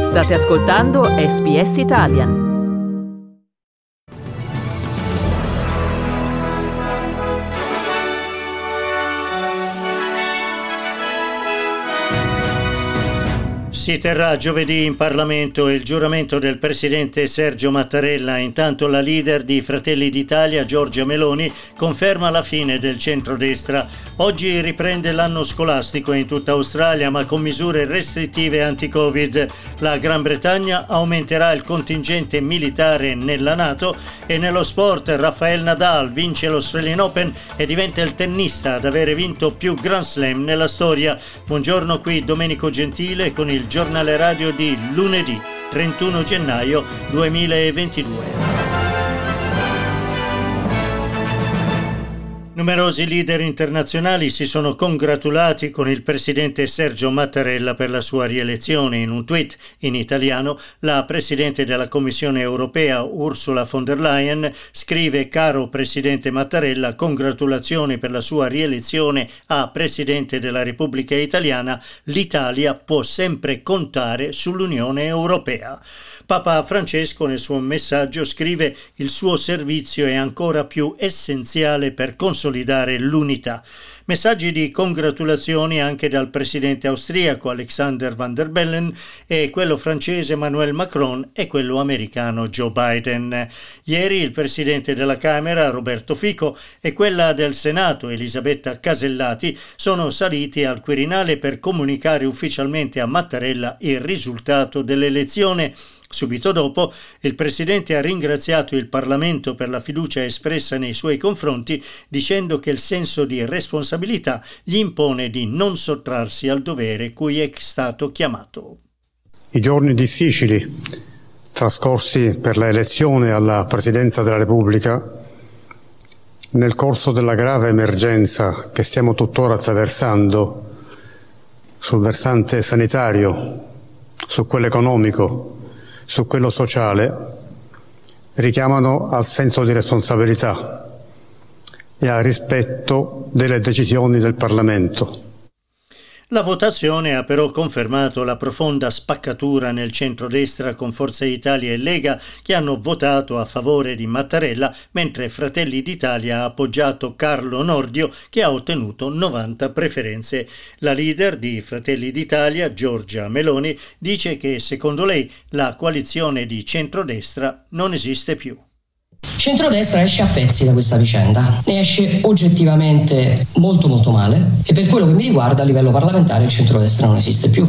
State ascoltando SBS Italian. Si terrà giovedì in Parlamento il giuramento del presidente Sergio Mattarella. Intanto la leader di Fratelli d'Italia, Giorgia Meloni, conferma la fine del centrodestra. Oggi riprende l'anno scolastico in tutta Australia, ma con misure restrittive anti-Covid. La Gran Bretagna aumenterà il contingente militare nella NATO e nello sport Rafael Nadal vince l'Australian Open e diventa il tennista ad avere vinto più Grand Slam nella storia. Buongiorno, qui Domenico Gentile con il giornale radio di lunedì 31 gennaio 2022. Numerosi leader internazionali si sono congratulati con il presidente Sergio Mattarella per la sua rielezione. In un tweet in italiano, la presidente della Commissione europea Ursula von der Leyen scrive: «Caro presidente Mattarella, congratulazioni per la sua rielezione a presidente della Repubblica Italiana. L'Italia può sempre contare sull'Unione Europea». Papa Francesco nel suo messaggio scrive: «Il suo servizio è ancora più essenziale per consolidare l'unità». Messaggi di congratulazioni anche dal presidente austriaco Alexander Van der Bellen e quello francese Emmanuel Macron e quello americano Joe Biden. Ieri il presidente della Camera Roberto Fico e quella del Senato Elisabetta Casellati sono saliti al Quirinale per comunicare ufficialmente a Mattarella il risultato dell'elezione. Subito dopo, il Presidente ha ringraziato il Parlamento per la fiducia espressa nei suoi confronti, dicendo che il senso di responsabilità gli impone di non sottrarsi al dovere cui è stato chiamato. I giorni difficili trascorsi per la elezione alla Presidenza della Repubblica, nel corso della grave emergenza che stiamo tuttora attraversando sul versante sanitario, su quello economico, su quello sociale, richiamano al senso di responsabilità e al rispetto delle decisioni del Parlamento. La votazione ha però confermato la profonda spaccatura nel centrodestra con Forza Italia e Lega, che hanno votato a favore di Mattarella, mentre Fratelli d'Italia ha appoggiato Carlo Nordio, che ha ottenuto 90 preferenze. La leader di Fratelli d'Italia, Giorgia Meloni, dice che secondo lei la coalizione di centrodestra non esiste più. Centrodestra esce a pezzi da questa vicenda, ne esce oggettivamente molto male e per quello che mi riguarda a livello parlamentare il centrodestra non esiste più.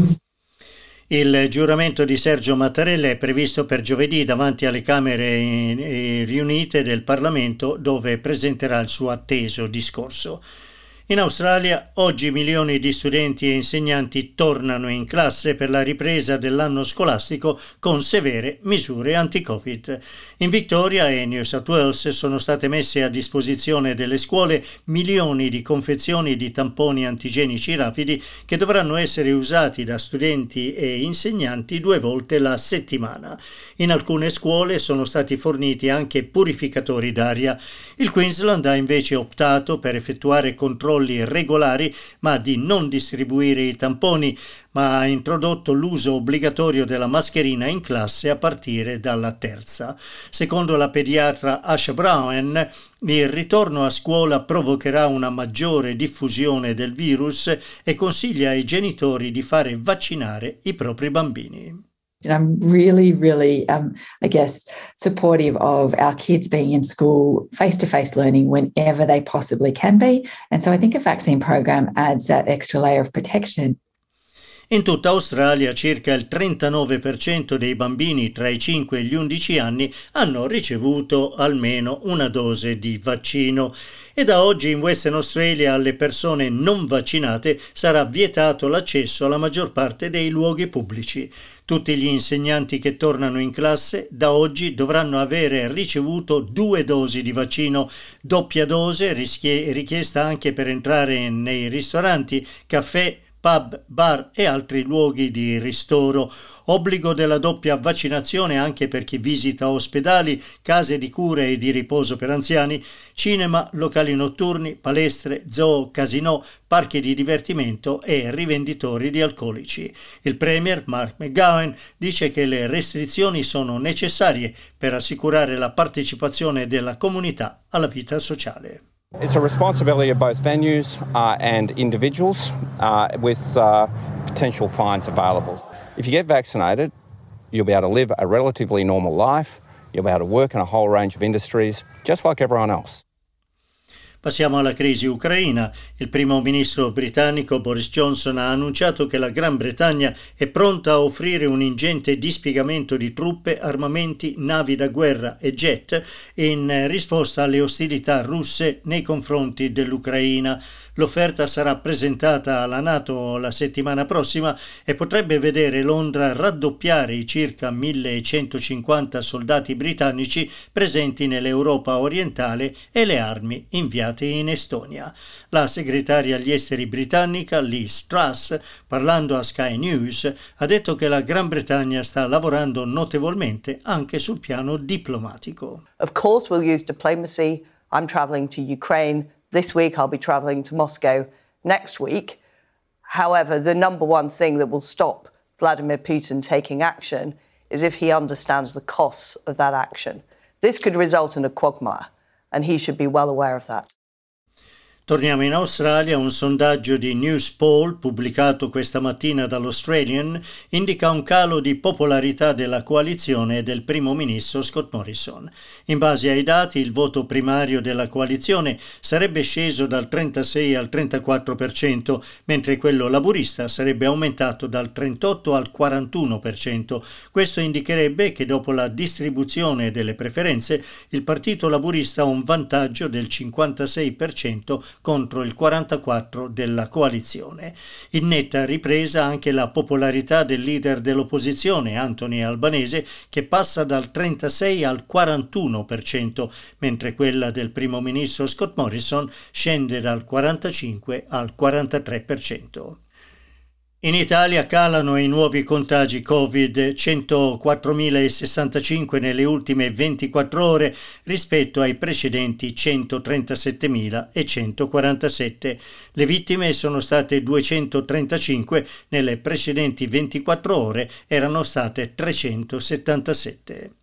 Il giuramento di Sergio Mattarella è previsto per giovedì davanti alle Camere riunite del Parlamento, dove presenterà il suo atteso discorso. In Australia oggi milioni di studenti e insegnanti tornano in classe per la ripresa dell'anno scolastico con severe misure anti-Covid. In Victoria e New South Wales sono state messe a disposizione delle scuole milioni di confezioni di tamponi antigenici rapidi che dovranno essere usati da studenti e insegnanti 2 volte la settimana. In alcune scuole sono stati forniti anche purificatori d'aria. Il Queensland ha invece optato per effettuare controlli regolari, ma di non distribuire i tamponi, ma ha introdotto l'uso obbligatorio della mascherina in classe a partire dalla 3ª. Secondo la pediatra Asha Brown, il ritorno a scuola provocherà una maggiore diffusione del virus e consiglia ai genitori di fare vaccinare i propri bambini. And I'm really, supportive of our kids being in school, face-to-face learning whenever they possibly can be. And so I think a vaccine program adds that extra layer of protection. In tutta Australia circa il 39% dei bambini tra i 5 e gli 11 anni hanno ricevuto almeno una dose di vaccino e da oggi in Western Australia alle persone non vaccinate sarà vietato l'accesso alla maggior parte dei luoghi pubblici. Tutti gli insegnanti che tornano in classe da oggi dovranno avere ricevuto 2 dosi di vaccino, doppia dose richiesta anche per entrare nei ristoranti, caffè, pub, bar e altri luoghi di ristoro. Obbligo della doppia vaccinazione anche per chi visita ospedali, case di cura e di riposo per anziani, cinema, locali notturni, palestre, zoo, casinò, parchi di divertimento e rivenditori di alcolici. Il premier Mark McGowan dice che le restrizioni sono necessarie per assicurare la partecipazione della comunità alla vita sociale. It's a responsibility of both venues and individuals with potential fines available. If you get vaccinated, you'll be able to live a relatively normal life, you'll be able to work in a whole range of industries, just like everyone else. Passiamo alla crisi ucraina. Il primo ministro britannico Boris Johnson ha annunciato che la Gran Bretagna è pronta a offrire un ingente dispiegamento di truppe, armamenti, navi da guerra e jet in risposta alle ostilità russe nei confronti dell'Ucraina. L'offerta sarà presentata alla NATO la settimana prossima e potrebbe vedere Londra raddoppiare i circa 1.150 soldati britannici presenti nell'Europa orientale e le armi inviate in Estonia. La segretaria agli esteri britannica Liz Truss, parlando a Sky News, ha detto che la Gran Bretagna sta lavorando notevolmente anche sul piano diplomatico. Of course we'll use diplomacy. I'm traveling to Ukraine. This week I'll be travelling to Moscow next week. However, the number one thing that will stop Vladimir Putin taking action is if he understands the costs of that action. This could result in a quagmire, and he should be well aware of that. Torniamo in Australia. Un sondaggio di Newspoll pubblicato questa mattina dall'Australian indica un calo di popolarità della coalizione del primo ministro Scott Morrison. In base ai dati, il voto primario della coalizione sarebbe sceso dal 36 al 34%, mentre quello laburista sarebbe aumentato dal 38 al 41%. Questo indicherebbe che dopo la distribuzione delle preferenze, il partito laburista ha un vantaggio del 56% contro il 44% della coalizione. In netta ripresa anche la popolarità del leader dell'opposizione, Anthony Albanese, che passa dal 36 al 41%, mentre quella del primo ministro Scott Morrison scende dal 45 al 43%. In Italia calano i nuovi contagi Covid, 104.065 nelle ultime 24 ore rispetto ai precedenti 137.147. Le vittime sono state 235, nelle precedenti 24 ore erano state 377.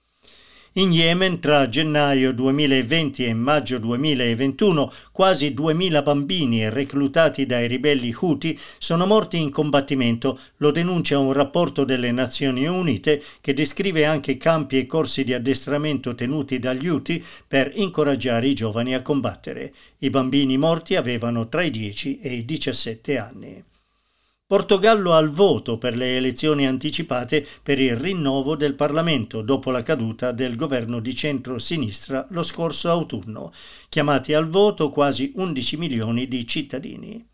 In Yemen, tra gennaio 2020 e maggio 2021, quasi 2.000 bambini reclutati dai ribelli Houthi sono morti in combattimento, lo denuncia un rapporto delle Nazioni Unite che descrive anche campi e corsi di addestramento tenuti dagli Houthi per incoraggiare i giovani a combattere. I bambini morti avevano tra i 10 e i 17 anni. Portogallo al voto per le elezioni anticipate per il rinnovo del Parlamento dopo la caduta del governo di centro-sinistra lo scorso autunno. Chiamati al voto quasi 11 milioni di cittadini.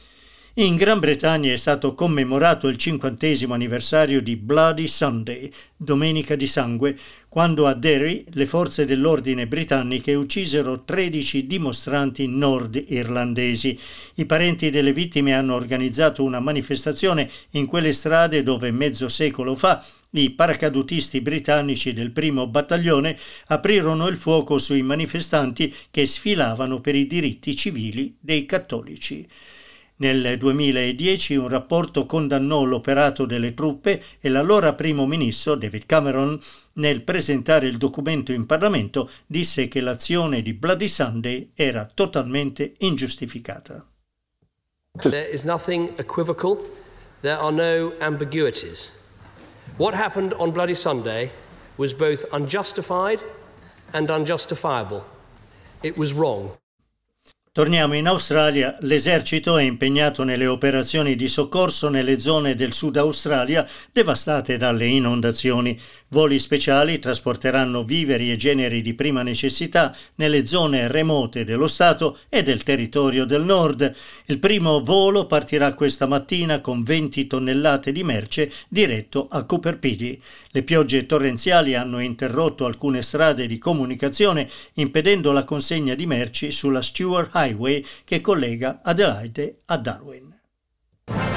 In Gran Bretagna è stato commemorato il 50° anniversario di Bloody Sunday, Domenica di Sangue, quando a Derry le forze dell'ordine britanniche uccisero 13 dimostranti nord-irlandesi. I parenti delle vittime hanno organizzato una manifestazione in quelle strade dove mezzo secolo fa i paracadutisti britannici del 1° battaglione aprirono il fuoco sui manifestanti che sfilavano per i diritti civili dei cattolici. Nel 2010 un rapporto condannò l'operato delle truppe e l'allora primo ministro David Cameron, nel presentare il documento in Parlamento, disse che l'azione di Bloody Sunday era totalmente ingiustificata. There is nothing equivocal. There are no ambiguities. What happened on Bloody Sunday was both unjustified and unjustifiable. It was wrong. Torniamo in Australia. L'esercito è impegnato nelle operazioni di soccorso nelle zone del Sud Australia devastate dalle inondazioni. Voli speciali trasporteranno viveri e generi di prima necessità nelle zone remote dello Stato e del territorio del Nord. Il primo volo partirà questa mattina con 20 tonnellate di merce diretto a Coober Pedy. Le piogge torrenziali hanno interrotto alcune strade di comunicazione, impedendo la consegna di merci sulla Stewart Highway che collega Adelaide a Darwin.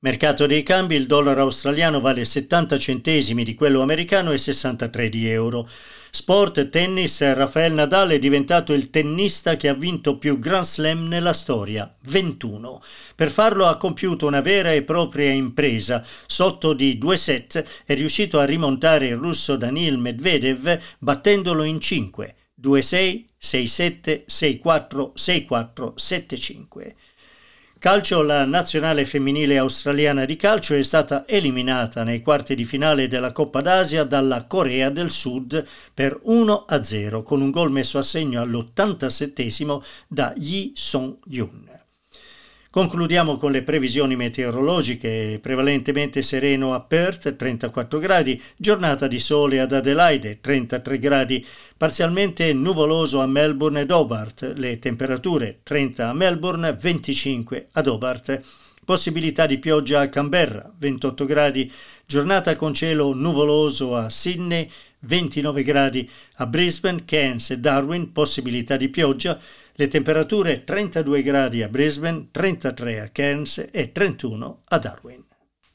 Mercato dei cambi, il dollaro australiano vale 70 centesimi di quello americano e 63 di euro. Sport, tennis, Rafael Nadal è diventato il tennista che ha vinto più Grand Slam nella storia, 21. Per farlo ha compiuto una vera e propria impresa. Sotto di 2 set è riuscito a rimontare il russo Daniil Medvedev battendolo in 5, 2-6, 6-7, 6-4, 6-4, 7-5. Calcio, la nazionale femminile australiana di calcio è stata eliminata nei quarti di finale della Coppa d'Asia dalla Corea del Sud per 1-0 con un gol messo a segno all'87° da Yi Song-yun. Concludiamo con le previsioni meteorologiche. Prevalentemente sereno a Perth, 34 gradi, giornata di sole ad Adelaide, 33 gradi, parzialmente nuvoloso a Melbourne ed Hobart, le temperature 30 a Melbourne, 25 ad Hobart. Possibilità di pioggia a Canberra, 28 gradi, giornata con cielo nuvoloso a Sydney, 29 gradi, a Brisbane, Cairns e Darwin, possibilità di pioggia. Le temperature 32 gradi a Brisbane, 33 a Cairns e 31 a Darwin.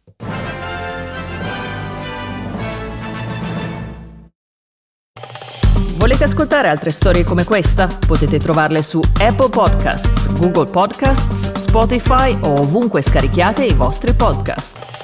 Volete ascoltare altre storie come questa? Potete trovarle su Apple Podcasts, Google Podcasts, Spotify o ovunque scarichiate i vostri podcast.